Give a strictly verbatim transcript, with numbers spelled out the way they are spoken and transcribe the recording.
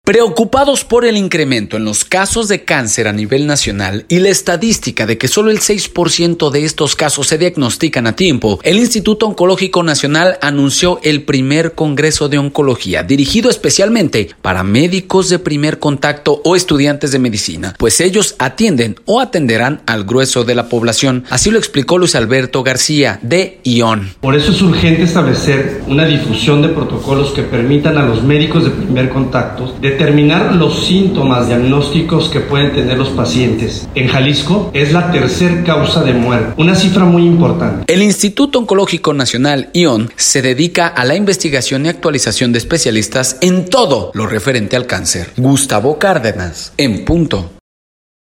Preocupados por el incremento en los casos de cáncer a nivel nacional y la estadística de que solo el seis por ciento de estos casos se diagnostican a tiempo, el Instituto Oncológico Nacional anunció el primer Congreso de Oncología, dirigido especialmente para médicos de primer contacto o estudiantes de medicina, pues ellos atienden o atenderán al grueso de la población. Así lo explicó Luis Alberto García, de I O N. Por eso es urgente establecer una difusión de protocolos que permitan a los médicos de primer contacto determinar los síntomas diagnósticos que pueden tener los pacientes. En Jalisco es la tercer causa de muerte, una cifra muy importante. El Instituto Oncológico Nacional, I O N, se dedica a la investigación y actualización de especialistas en todo lo referente al cáncer. Gustavo Cárdenas, en punto.